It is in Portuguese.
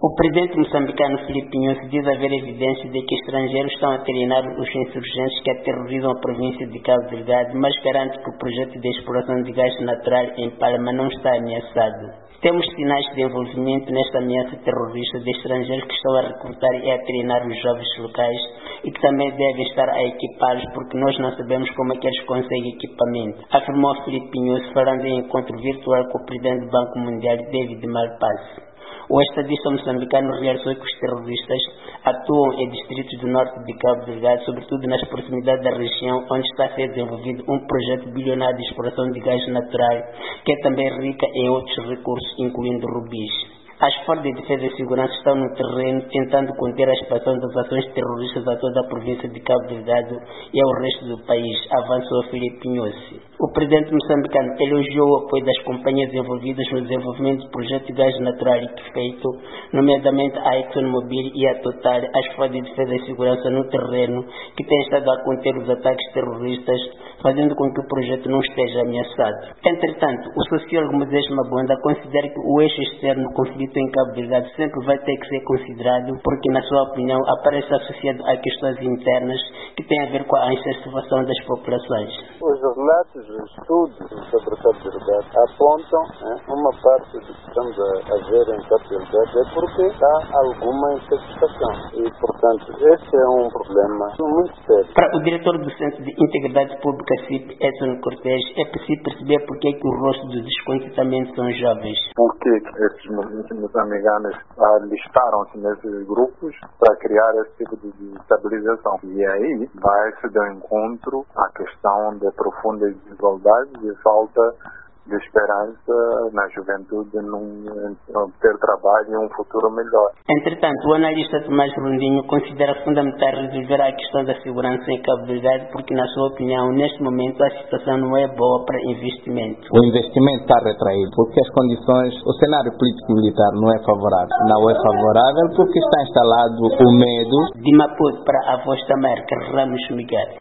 O presidente moçambicano Filipe Nyusi diz haver evidências de que estrangeiros estão a treinar os insurgentes que aterrorizam a província de Cabo Delgado, mas garante que o projeto de exploração de gás natural em Palma não está ameaçado. Temos sinais de envolvimento nesta ameaça terrorista de estrangeiros que estão a recrutar e a treinar os jovens locais e que também devem estar a equipá-los porque nós não sabemos como é que eles conseguem equipamento, afirmou Filipe Nyusi falando em encontro virtual com o presidente do Banco Mundial, David Malpass. O estadista moçambicano realçou que os terroristas atuam em distritos do norte de Cabo Delgado, sobretudo nas proximidades da região onde está a ser desenvolvido um projeto bilionário de exploração de gás natural, que é também rica em outros recursos, incluindo rubis. As forças de defesa e segurança estão no terreno tentando conter a expansão das ações terroristas a toda a província de Cabo Delgado e ao resto do país, avançou Filipe Nyusi. O presidente moçambicano elogiou o apoio das companhias envolvidas no desenvolvimento do projeto de gás natural liquefeito, nomeadamente a ExxonMobil e a Total, as forças de defesa e segurança no terreno, que têm estado a conter os ataques terroristas, fazendo com que o projeto não esteja ameaçado. Entretanto, o sociólogo Moisés Mabonda considera que o eixo externo do conflito em Cabo Delgado sempre vai ter que ser considerado porque, na sua opinião, aparece associado a questões internas que têm a ver com a insatisfação das populações. Os relatos, os estudos sobre Cabo Delgado apontam uma parte do que estamos a ver em Cabo Delgado é porque há alguma insatisfação e, portanto, esse é um problema muito sério. Para o diretor do Centro de Integridade Pública CIP, Edson Cortés, é preciso perceber porque é que o rosto do descontentamento são jovens. Por que esses moçambicanos alistaram-se nesses grupos para criar esse tipo de estabilização? E aí vai-se de encontro à questão de profundas desigualdades e falta de esperança na juventude num ter trabalho e um futuro melhor. Entretanto, o analista Tomás Rondinho considera fundamental resolver a questão da segurança em Cabo Delgado porque, na sua opinião, neste momento a situação não é boa para investimento. O investimento está retraído porque as condições, o cenário político-militar não é favorável. Não é favorável porque está instalado o medo. De Maputo para a Voz da América, Ramos Miguel.